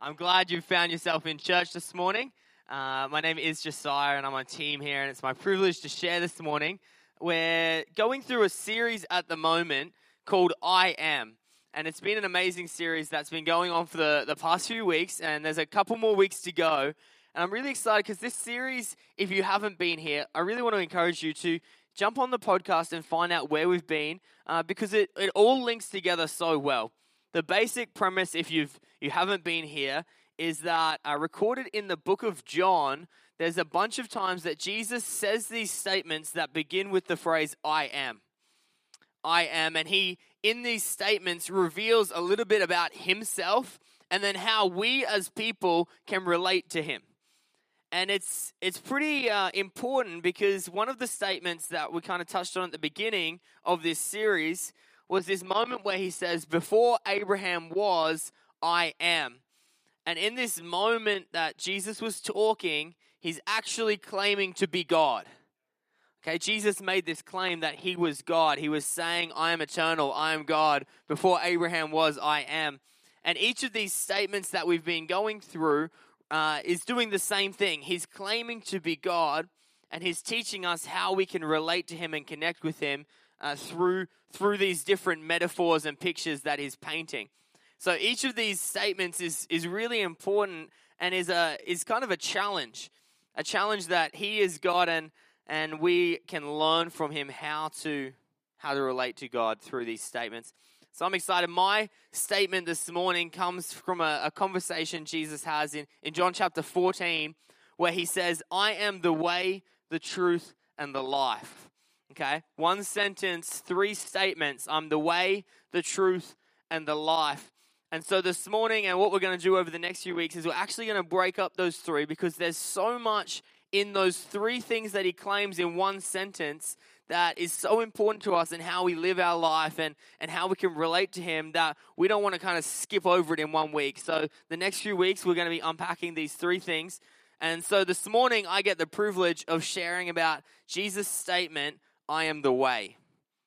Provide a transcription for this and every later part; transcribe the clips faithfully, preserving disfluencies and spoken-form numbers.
I'm glad you found yourself in church this morning. Uh, my name is Josiah, and I'm on team here, and it's my privilege to share this morning. We're going through a series at the moment called I Am, and it's been an amazing series that's been going on for the, the past few weeks, and there's a couple more weeks to go. And I'm really excited because this series, if you haven't been here, I really want to encourage you to jump on the podcast and find out where we've been, uh, because it, it all links together so well. The basic premise, if you've you haven't been here, is that uh, recorded in the book of John, there's a bunch of times that Jesus says these statements that begin with the phrase "I am." I am, and he in these statements reveals a little bit about himself, and then how we as people can relate to him. And it's it's pretty uh, important because one of the statements that we kind of touched on at the beginning of this series was this moment where he says, "Before Abraham was, I am." And in this moment that Jesus was talking, he's actually claiming to be God. Okay, Jesus made this claim that he was God. He was saying, "I am eternal, I am God. Before Abraham was, I am." And each of these statements that we've been going through uh, is doing the same thing. He's claiming to be God, and he's teaching us how we can relate to him and connect with him Uh, through through these different metaphors and pictures that he's painting. So each of these statements is is really important and is a is kind of a challenge, a challenge that he is God, and and we can learn from him how to how to relate to God through these statements. So I'm excited. My statement this morning comes from a, a conversation Jesus has in, in John chapter fourteen, where he says, "I am the way, the truth, and the life." Okay, one sentence, three statements. I'm the way, the truth, and the life. And so this morning, and what we're going to do over the next few weeks, is we're actually going to break up those three, because there's so much in those three things that he claims in one sentence that is so important to us and how we live our life and, and how we can relate to him, that we don't want to kind of skip over it in one week. So the next few weeks, we're going to be unpacking these three things. And so this morning, I get the privilege of sharing about Jesus' statement, "I am the way."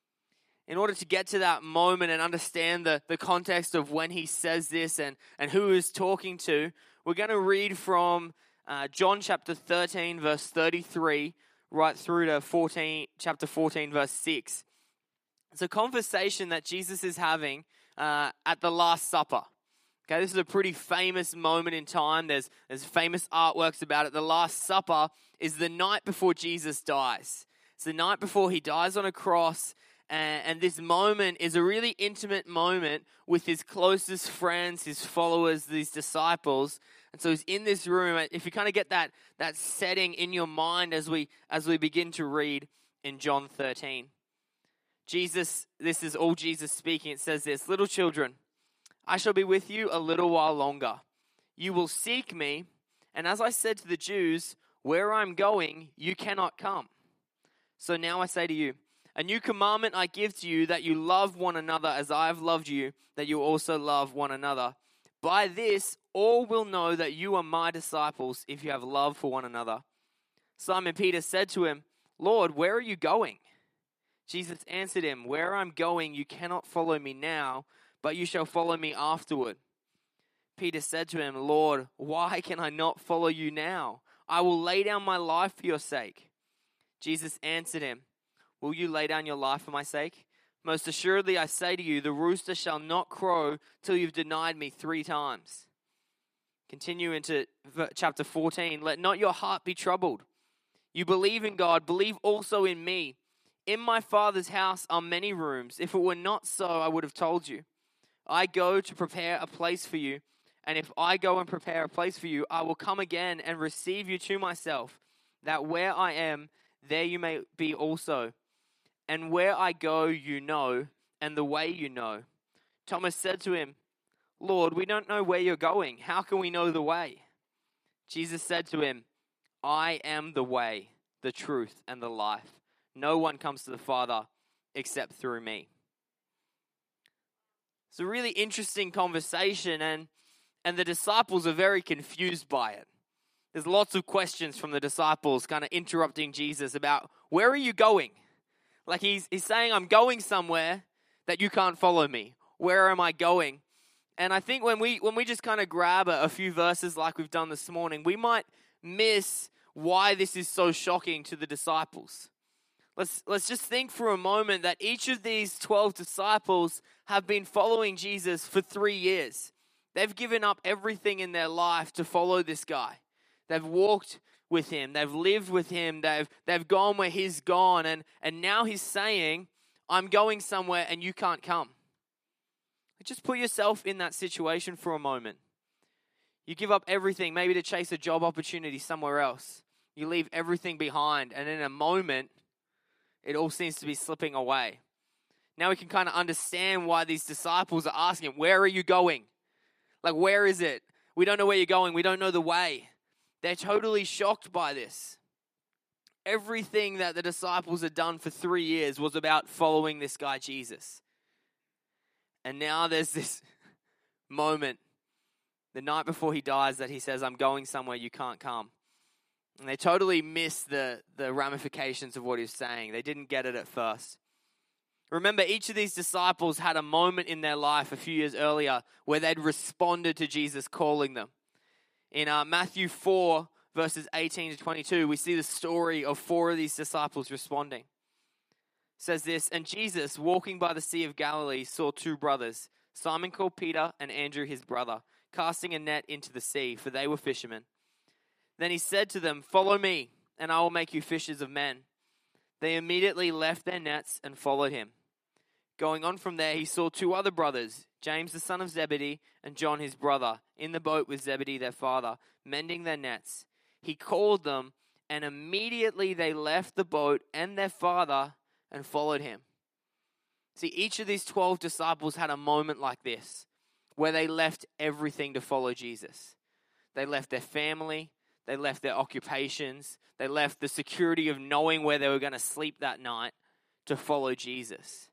In order to get to that moment and understand the, the context of when he says this and, and who he's talking to, we're going to read from uh, John chapter thirteen, verse thirty-three, right through to fourteen, chapter fourteen, verse six. It's a conversation that Jesus is having uh, at the Last Supper. Okay, this is a pretty famous moment in time. There's, there's famous artworks about it. The Last Supper is the night before Jesus dies. It's the night before he dies on a cross, and, and this moment is a really intimate moment with his closest friends, his followers, these disciples. And so he's in this room. If you kind of get that that setting in your mind as we as we begin to read in John thirteen. Jesus, this is all Jesus speaking. It says this, "Little children, I shall be with you a little while longer. You will seek me, and as I said to the Jews, where I'm going, you cannot come. So now I say to you, a new commandment I give to you, that you love one another as I have loved you, that you also love one another. By this, all will know that you are my disciples, if you have love for one another." Simon Peter said to him, "Lord, where are you going?" Jesus answered him, "Where I'm going, you cannot follow me now, but you shall follow me afterward." Peter said to him, "Lord, why can I not follow you now? I will lay down my life for your sake." Jesus answered him, "Will you lay down your life for my sake? Most assuredly I say to you, the rooster shall not crow till you've denied me three times." Continue into chapter fourteen. "Let not your heart be troubled. You believe in God, believe also in me. In my Father's house are many rooms. If it were not so, I would have told you. I go to prepare a place for you. And if I go and prepare a place for you, I will come again and receive you to myself, that where I am, there you may be also. And where I go, you know, and the way you know." Thomas said to him, "Lord, we don't know where you're going. How can we know the way?" Jesus said to him, "I am the way, the truth, and the life. No one comes to the Father except through me." It's a really interesting conversation, and, and the disciples are very confused by it. There's lots of questions from the disciples kind of interrupting Jesus about, "Where are you going?" Like he's, he's saying, "I'm going somewhere that you can't follow me. Where am I going?" And I think when we when we just kind of grab a, a few verses like we've done this morning, we might miss why this is so shocking to the disciples. Let's let's just think for a moment that each of these twelve disciples have been following Jesus for three years. They've given up everything in their life to follow this guy. They've walked with him. They've lived with him. They've they've gone where he's gone. And, and now he's saying, I'm going somewhere and you can't come. Just put yourself in that situation for a moment. You give up everything, maybe to chase a job opportunity somewhere else. You leave everything behind, and in a moment, it all seems to be slipping away. Now we can kind of understand why these disciples are asking, where are you going? Like, where is it? We don't know where you're going. We don't know the way. They're totally shocked by this. Everything that the disciples had done for three years was about following this guy, Jesus. And now there's this moment, the night before he dies, that he says, I'm going somewhere, you can't come. And they totally miss the, the ramifications of what he's saying. They didn't get it at first. Remember, each of these disciples had a moment in their life a few years earlier where they'd responded to Jesus calling them. In uh, Matthew four, verses eighteen to twenty-two, we see the story of four of these disciples responding. It says this, and Jesus, walking by the Sea of Galilee, saw two brothers, Simon called Peter and Andrew his brother, casting a net into the sea, for they were fishermen. Then he said to them, follow me, and I will make you fishers of men. They immediately left their nets and followed him. Going on from there, he saw two other brothers, James the son of Zebedee and John his brother, in the boat with Zebedee their father, mending their nets. He called them, and immediately they left the boat and their father and followed him. See, each of these twelve disciples had a moment like this, where they left everything to follow Jesus. They left their family, they left their occupations, they left the security of knowing where they were going to sleep that night to follow Jesus.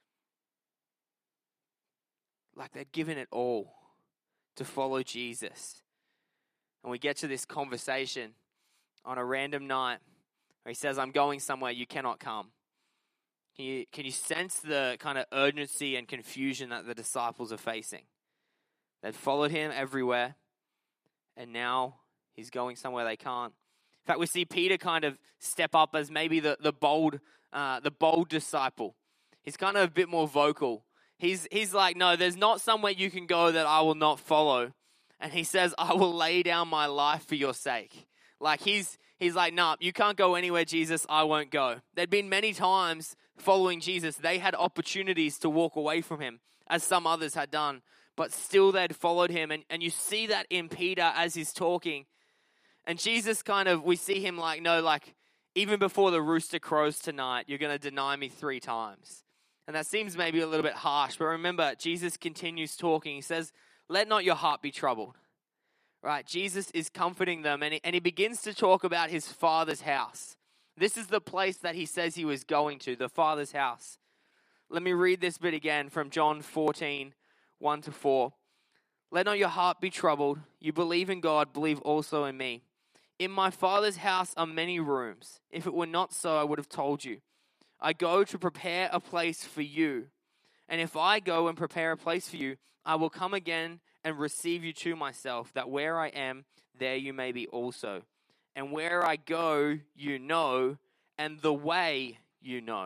Like they'd given it all to follow Jesus. And we get to this conversation on a random night where he says, I'm going somewhere, you cannot come. Can you, can you sense the kind of urgency and confusion that the disciples are facing? They'd followed him everywhere, and now he's going somewhere they can't. In fact, we see Peter kind of step up as maybe the, the bold uh, the bold disciple. He's kind of a bit more vocal. He's he's like, no, there's not somewhere you can go that I will not follow. And he says, I will lay down my life for your sake. Like he's he's like, no, nah, you can't go anywhere, Jesus, I won't go. There'd been many times following Jesus, they had opportunities to walk away from him, as some others had done. But still they'd followed him. And, and you see that in Peter as he's talking. And Jesus kind of, we see him like, no, like, even before the rooster crows tonight, you're going to deny me three times. And that seems maybe a little bit harsh. But remember, Jesus continues talking. He says, let not your heart be troubled. Right? Jesus is comforting them. And he, and he begins to talk about his Father's house. This is the place that he says he was going to, the Father's house. Let me read this bit again from John fourteen, one to four. Let not your heart be troubled. You believe in God, believe also in me. In my Father's house are many rooms. If it were not so, I would have told you. I go to prepare a place for you. And if I go and prepare a place for you, I will come again and receive you to myself, that where I am, there you may be also. And where I go, you know, and the way you know.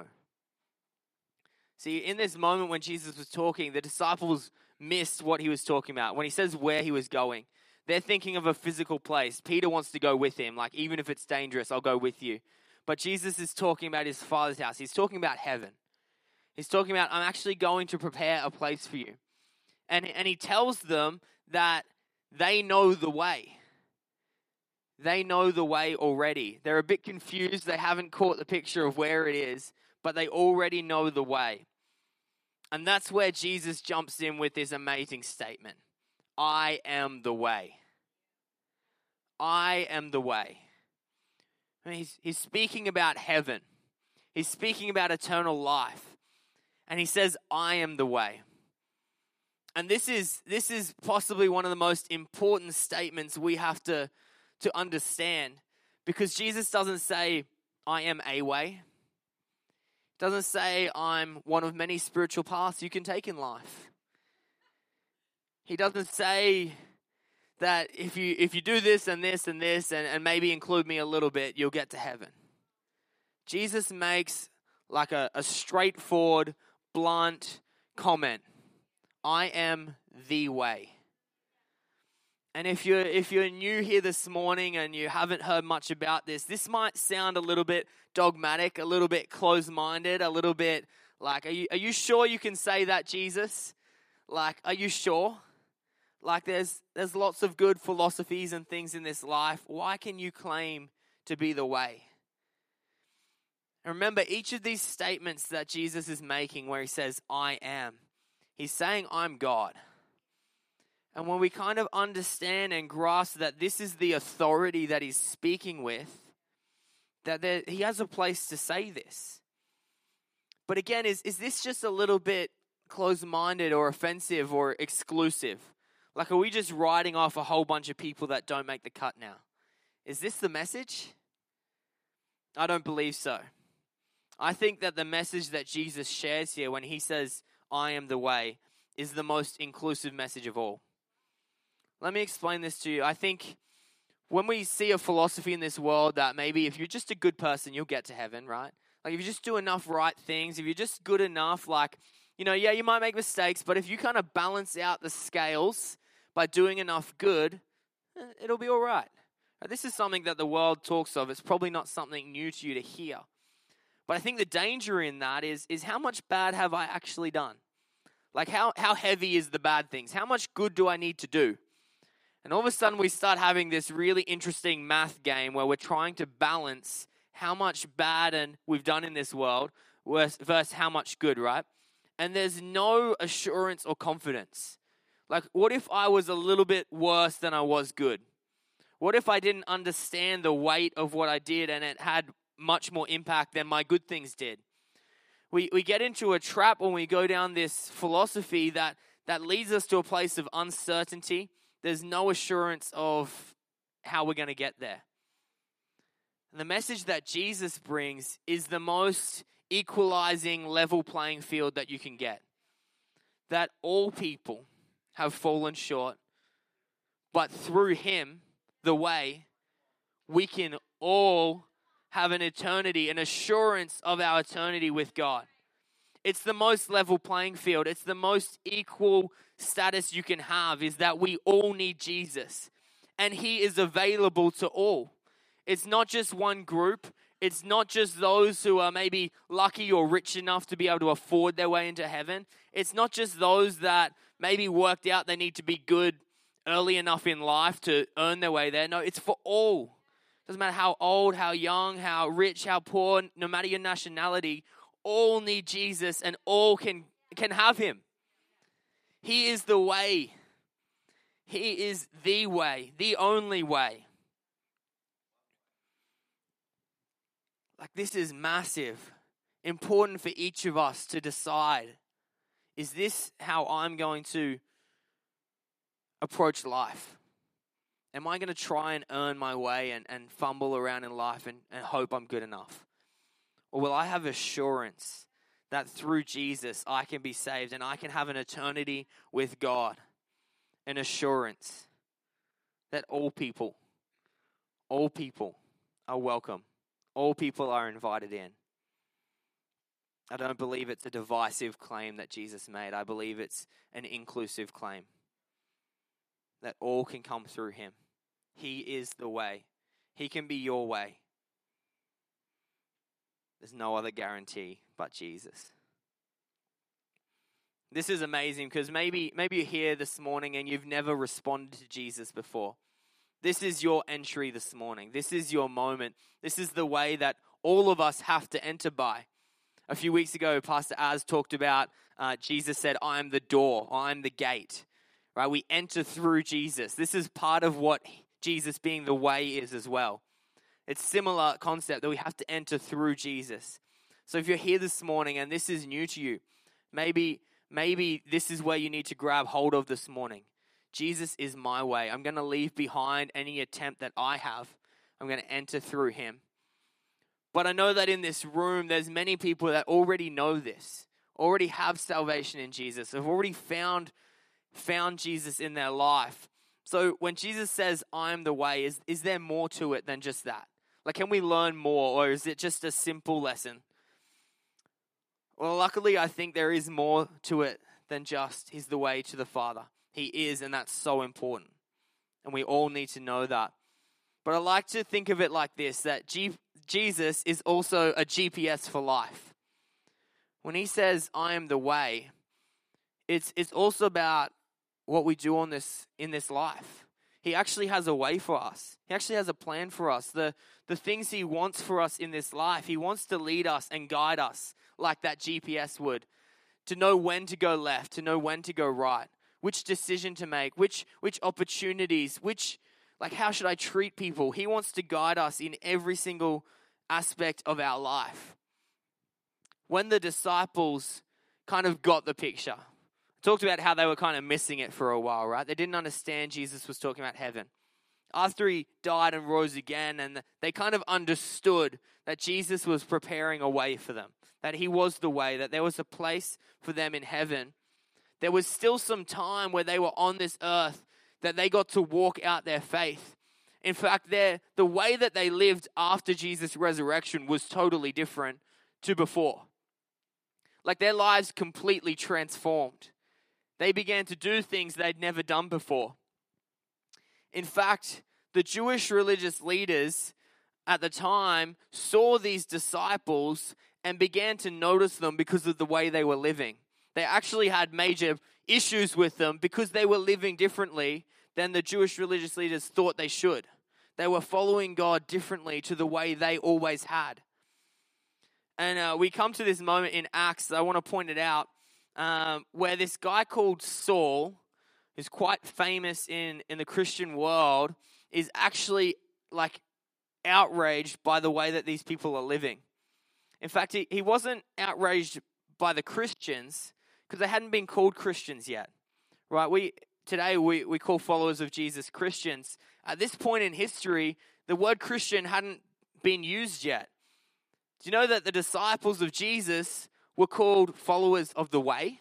See, in this moment when Jesus was talking, the disciples missed what he was talking about. When he says where he was going, they're thinking of a physical place. Peter wants to go with him. Like, even if it's dangerous, I'll go with you. But Jesus is talking about his Father's house. He's talking about heaven. He's talking about, I'm actually going to prepare a place for you. And, and he tells them that they know the way. They know the way already. They're a bit confused. They haven't caught the picture of where it is, but they already know the way. And that's where Jesus jumps in with this amazing statement. I am the way. I am the way. I mean, he's, he's speaking about heaven. He's speaking about eternal life. And he says, I am the way. And this is this is possibly one of the most important statements we have to, to understand. Because Jesus doesn't say, I am a way. Doesn't say I'm one of many spiritual paths you can take in life. He doesn't say that if you if you do this and this and this and, and maybe include me a little bit, you'll get to heaven. Jesus makes like a, a straightforward, blunt comment. I am the way. And if you're if you're new here this morning and you haven't heard much about this, this might sound a little bit dogmatic, a little bit closed-minded, a little bit like, are you are you sure you can say that, Jesus? Like, are you sure? Like, there's there's lots of good philosophies and things in this life. Why can you claim to be the way? And remember, each of these statements that Jesus is making where he says, I am, he's saying, I'm God. And when we kind of understand and grasp that this is the authority that he's speaking with, that there, he has a place to say this. But again, is, is this just a little bit closed-minded or offensive or exclusive? Like, are we just writing off a whole bunch of people that don't make the cut now? Is this the message? I don't believe so. I think that the message that Jesus shares here when he says, I am the way, is the most inclusive message of all. Let me explain this to you. I think when we see a philosophy in this world that maybe if you're just a good person, you'll get to heaven, right? Like if you just do enough right things, if you're just good enough, like, you know, yeah, you might make mistakes, but if you kind of balance out the scales by doing enough good, it'll be all right. This is something that the world talks of. It's probably not something new to you to hear. But I think the danger in that is, is how much bad have I actually done? Like how, how heavy is the bad things? How much good do I need to do? And all of a sudden we start having this really interesting math game where we're trying to balance how much bad and we've done in this world versus how much good, right? And there's no assurance or confidence. Like, what if I was a little bit worse than I was good? What if I didn't understand the weight of what I did and it had much more impact than my good things did? We we get into a trap when we go down this philosophy that, that leads us to a place of uncertainty. There's no assurance of how we're going to get there. And the message that Jesus brings is the most equalizing level playing field that you can get. That all people have fallen short, but through him, the way, we can all have an eternity, an assurance of our eternity with God. It's the most level playing field. It's the most equal status you can have, is that we all need Jesus. And he is available to all. It's not just one group. It's not just those who are maybe lucky or rich enough to be able to afford their way into heaven. It's not just those that maybe worked out they need to be good early enough in life to earn their way there. No, it's for all. Doesn't matter how old, how young, how rich, how poor, no matter your nationality, all need Jesus and all can, can have him. He is the way. He is the way, the only way. Like, this is massive, important for each of us to decide, is this how I'm going to approach life? Am I going to try and earn my way and, and fumble around in life and, and hope I'm good enough? Or will I have assurance that through Jesus I can be saved and I can have an eternity with God? An assurance that all people, all people are welcome. All people are invited in. I don't believe it's a divisive claim that Jesus made. I believe it's an inclusive claim. That all can come through him. He is the way. He can be your way. There's no other guarantee but Jesus. This is amazing because maybe, maybe you're here this morning and you've never responded to Jesus before. This is your entry this morning. This is your moment. This is the way that all of us have to enter by. A few weeks ago, Pastor Az talked about, uh, Jesus said, I am the door, I am the gate. Right? We enter through Jesus. This is part of what Jesus being the way is as well. It's similar concept that we have to enter through Jesus. So if you're here this morning and this is new to you, maybe, maybe this is where you need to grab hold of this morning. Jesus is my way. I'm going to leave behind any attempt that I have. I'm going to enter through him. But I know that in this room, there's many people that already know this, already have salvation in Jesus, have already found, found Jesus in their life. So when Jesus says, I am the way, is, is there more to it than just that? Like, can we learn more, or is it just a simple lesson? Well, luckily, I think there is more to it than just he's the way to the Father. He is, and that's so important. And we all need to know that. But I like to think of it like this, that G- Jesus is also a G P S for life. When he says, I am the way, it's it's also about what we do on this in this life. He actually has a way for us. He actually has a plan for us. The, the things he wants for us in this life, he wants to lead us and guide us like that G P S would. To know when to go left, to know when to go right, which decision to make, which which opportunities, which, like, how should I treat people? He wants to guide us in every single aspect of our life. When the disciples kind of got the picture, talked about how they were kind of missing it for a while, right? They didn't understand Jesus was talking about heaven. After he died and rose again, and they kind of understood that Jesus was preparing a way for them, that he was the way, that there was a place for them in heaven. There was still some time where they were on this earth that they got to walk out their faith. In fact, their, the way that they lived after Jesus' resurrection was totally different to before. Like, their lives completely transformed. They began to do things they'd never done before. In fact, the Jewish religious leaders at the time saw these disciples and began to notice them because of the way they were living. They actually had major issues with them because they were living differently than the Jewish religious leaders thought they should. They were following God differently to the way they always had. And uh, we come to this moment in Acts, I want to point it out, um, where this guy called Saul, who's quite famous in, in the Christian world, is actually like outraged by the way that these people are living. In fact, he, he wasn't outraged by the Christians because they hadn't been called Christians yet, right? We today we, we call followers of Jesus Christians. At this point in history, the word Christian hadn't been used yet. Do you know that the disciples of Jesus were called followers of the way?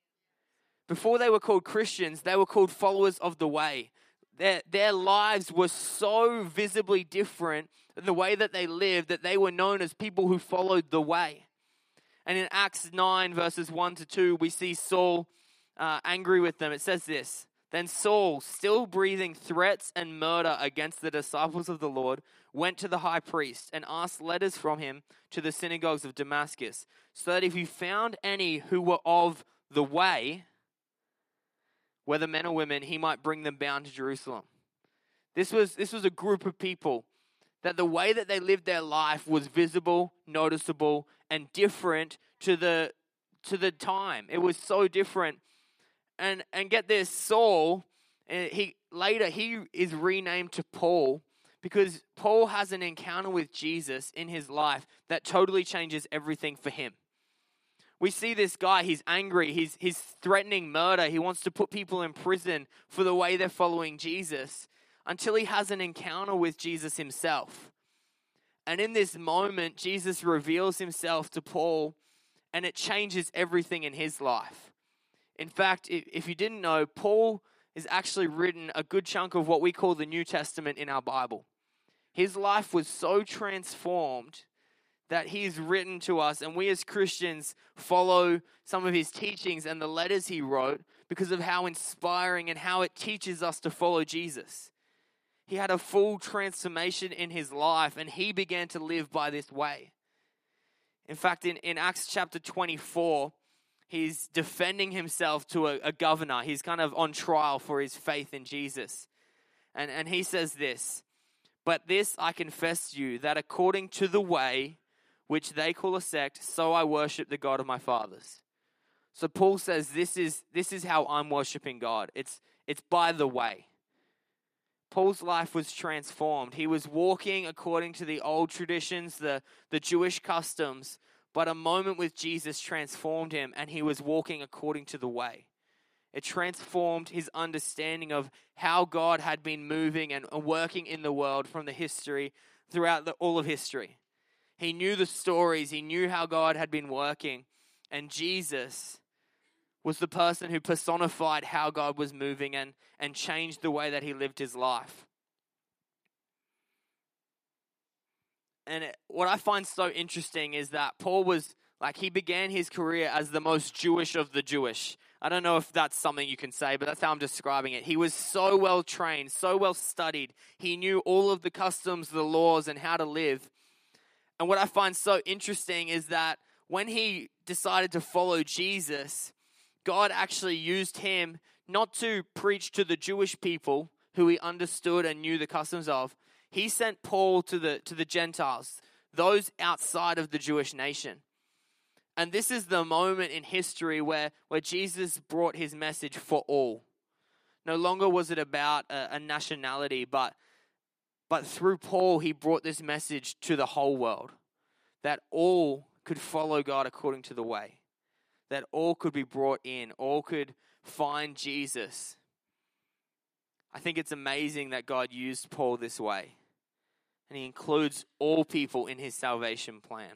Before they were called Christians, they were called followers of the way. Their, their lives were so visibly different than the way that they lived that they were known as people who followed the way. And in Acts nine, verses one to two, we see Saul uh, angry with them. It says this, Then Saul, still breathing threats and murder against the disciples of the Lord, went to the high priest and asked letters from him to the synagogues of Damascus, so that if he found any who were of the way, whether men or women, he might bring them bound to Jerusalem. This was, this was a group of people that the way that they lived their life was visible, noticeable, and different to the to the time. It was so different. And and get this, Saul, he later he is renamed to Paul because Paul has an encounter with Jesus in his life that totally changes everything for him. We see this guy, he's angry, he's he's threatening murder, he wants to put people in prison for the way they're following Jesus, until he has an encounter with Jesus himself. And in this moment, Jesus reveals himself to Paul, and it changes everything in his life. In fact, if you didn't know, Paul has actually written a good chunk of what we call the New Testament in our Bible. His life was so transformed that he's written to us, and we as Christians follow some of his teachings and the letters he wrote because of how inspiring and how it teaches us to follow Jesus. He had a full transformation in his life, and he began to live by this way. In fact, in, in Acts chapter twenty-four, he's defending himself to a, a governor. He's kind of on trial for his faith in Jesus. And, and he says this, "But this I confess to you, that according to the way which they call a sect, so I worship the God of my fathers." So Paul says, this is this is how I'm worshiping God. It's it's by the way. Paul's life was transformed. He was walking according to the old traditions, the, the Jewish customs, but a moment with Jesus transformed him, and he was walking according to the way. It transformed his understanding of how God had been moving and working in the world from the history, throughout the, all of history. He knew the stories. He knew how God had been working. And Jesus was the person who personified how God was moving and, and changed the way that he lived his life. And it, what I find so interesting is that Paul was, like, he began his career as the most Jewish of the Jewish. I don't know if that's something you can say, but that's how I'm describing it. He was so well trained, so well studied. He knew all of the customs, the laws, and how to live. And what I find so interesting is that when he decided to follow Jesus, God actually used him not to preach to the Jewish people who he understood and knew the customs of. He sent Paul to the to the Gentiles, those outside of the Jewish nation. And this is the moment in history where, where Jesus brought his message for all. No longer was it about a, a nationality, but, but through Paul, he brought this message to the whole world, that all could follow God according to the way, that all could be brought in, all could find Jesus. I think it's amazing that God used Paul this way, and he includes all people in his salvation plan.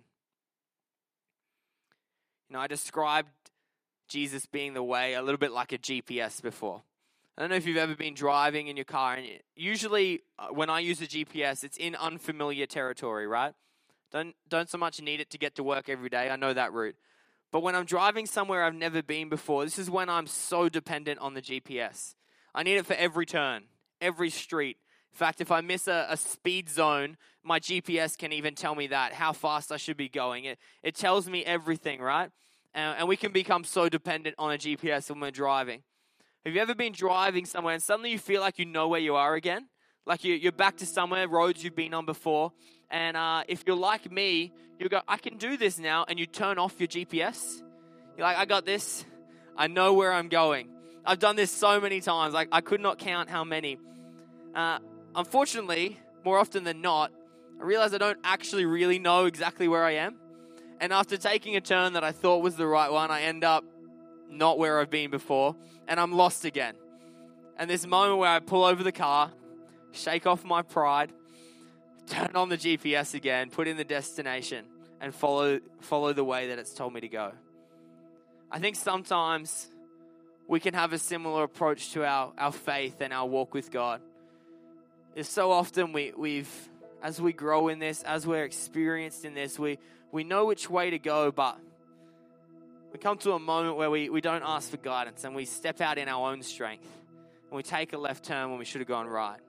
You know, I described Jesus being the way a little bit like a G P S before. I don't know if you've ever been driving in your car, and usually when I use a G P S, it's in unfamiliar territory, right? Don't don't so much need it to get to work every day. I know that route. But when I'm driving somewhere I've never been before, this is when I'm so dependent on the G P S. I need it for every turn, every street. In fact, if I miss a, a speed zone, my G P S can even tell me that, how fast I should be going. It, it tells me everything, right? And, and we can become so dependent on a G P S when we're driving. Have you ever been driving somewhere and suddenly you feel like you know where you are again? Like you, you're back to somewhere, roads you've been on before. And uh, if you're like me, you go, I can do this now. And you turn off your G P S. You're like, I got this. I know where I'm going. I've done this so many times. Like I could not count how many. Uh, unfortunately, more often than not, I realize I don't actually really know exactly where I am. And after taking a turn that I thought was the right one, I end up not where I've been before. And I'm lost again. And this moment where I pull over the car, shake off my pride, turn on the G P S again, put in the destination, and follow follow the way that it's told me to go. I think sometimes we can have a similar approach to our, our faith and our walk with God. It's so often we, we've, as we grow in this, as we're experienced in this, we, we know which way to go, but we come to a moment where we, we don't ask for guidance and we step out in our own strength and we take a left turn when we should have gone right.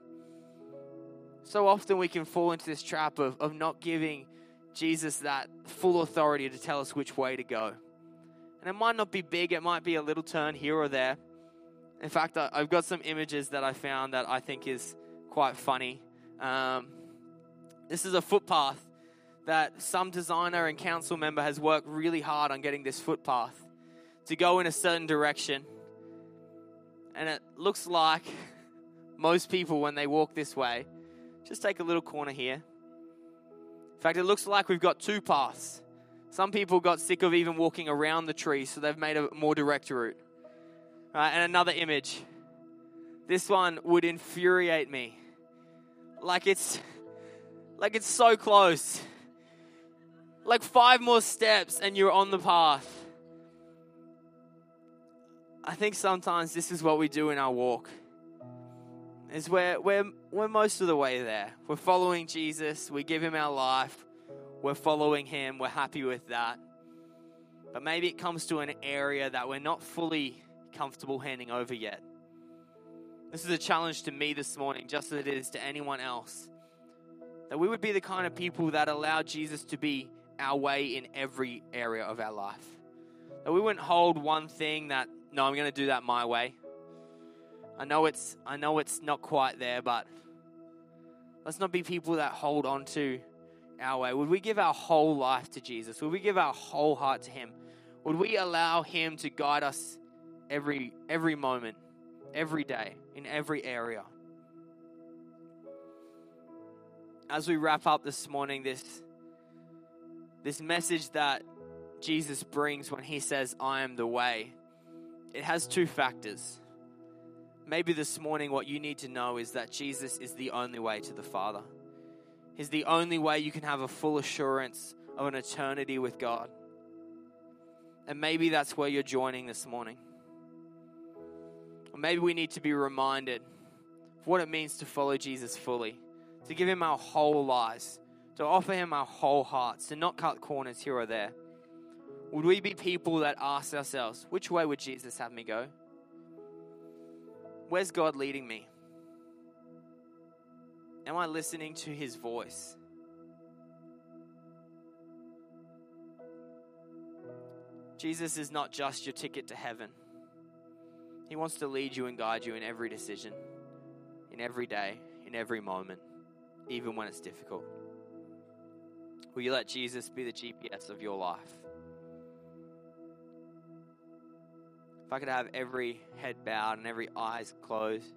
So often we can fall into this trap of, of not giving Jesus that full authority to tell us which way to go. And it might not be big, it might be a little turn here or there. In fact, I, I've got some images that I found that I think is quite funny. Um, this is a footpath that some designer and council member has worked really hard on getting this footpath to go in a certain direction. And it looks like most people, when they walk this way, just take a little corner here. In fact, it looks like we've got two paths. Some people got sick of even walking around the tree, so they've made a more direct route. Right, and another image. This one would infuriate me. Like it's, like it's so close. Like five more steps and you're on the path. I think sometimes this is what we do in our walk. Is we're, we're, we're most of the way there. We're following Jesus. We give him our life. We're following him. We're happy with that. But maybe it comes to an area that we're not fully comfortable handing over yet. This is a challenge to me this morning, just as it is to anyone else. That we would be the kind of people that allow Jesus to be our way in every area of our life. That we wouldn't hold one thing that, no, I'm going to do that my way. I know it's I know it's not quite there, but let's not be people that hold on to our way. Would we give our whole life to Jesus? Would we give our whole heart to him? Would we allow him to guide us every every moment, every day, in every area? As we wrap up this morning, this this message that Jesus brings when he says, I am the way, it has two factors. Maybe this morning what you need to know is that Jesus is the only way to the Father. He's the only way you can have a full assurance of an eternity with God. And maybe that's where you're joining this morning. Or maybe we need to be reminded of what it means to follow Jesus fully, to give him our whole lives, to offer him our whole hearts, to not cut corners here or there. Would we be people that ask ourselves, which way would Jesus have me go? Where's God leading me? Am I listening to his voice? Jesus is not just your ticket to heaven. He wants to lead you and guide you in every decision, in every day, in every moment, even when it's difficult. Will you let Jesus be the G P S of your life? If I could have every head bowed and every eyes closed.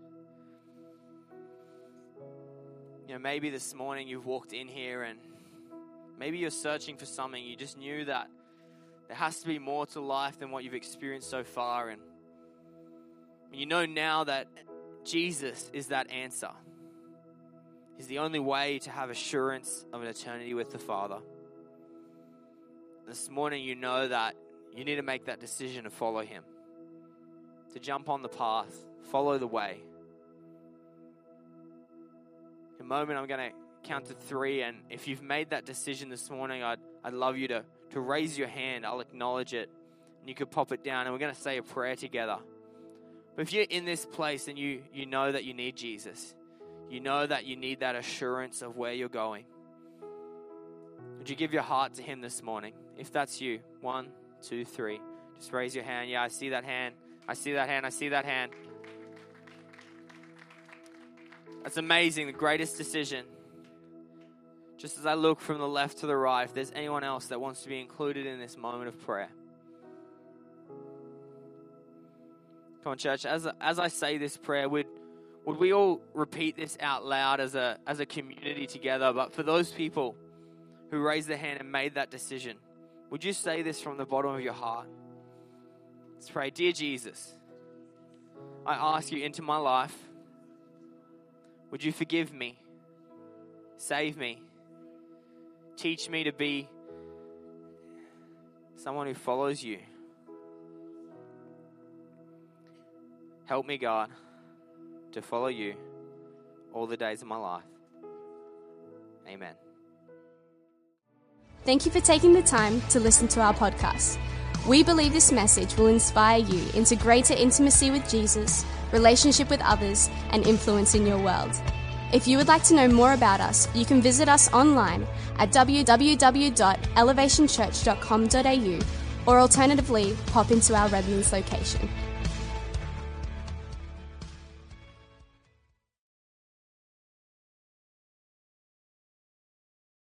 You know, maybe this morning you've walked in here and maybe you're searching for something. You just knew that there has to be more to life than what you've experienced so far. And you know now that Jesus is that answer. He's the only way to have assurance of an eternity with the Father. This morning you know that you need to make that decision to follow him, to jump on the path, follow the way. In a moment I'm going to count to three, and if you've made that decision this morning, I'd, I'd love you to, to raise your hand. I'll acknowledge it, and you could pop it down, and we're going to say a prayer together. But if you're in this place and you, you know that you need Jesus, you know that you need that assurance of where you're going, would you give your heart to him this morning? If that's you, one, two, three, just raise your hand. Yeah, I see that hand. I see that hand. I see that hand. That's amazing. The greatest decision. Just as I look from the left to the right, if there's anyone else that wants to be included in this moment of prayer. Come on, church. As as I say this prayer, would would we all repeat this out loud as a as a community together? But for those people who raised their hand and made that decision, would you say this from the bottom of your heart? Let's pray. Dear Jesus, I ask you into my life. Would you forgive me? Save me. Teach me to be someone who follows you. Help me, God, to follow you all the days of my life. Amen. Thank you for taking the time to listen to our podcast. We believe this message will inspire you into greater intimacy with Jesus, relationship with others, and influence in your world. If you would like to know more about us, you can visit us online at w w w dot elevation church dot com dot a u or alternatively pop into our Redlands location.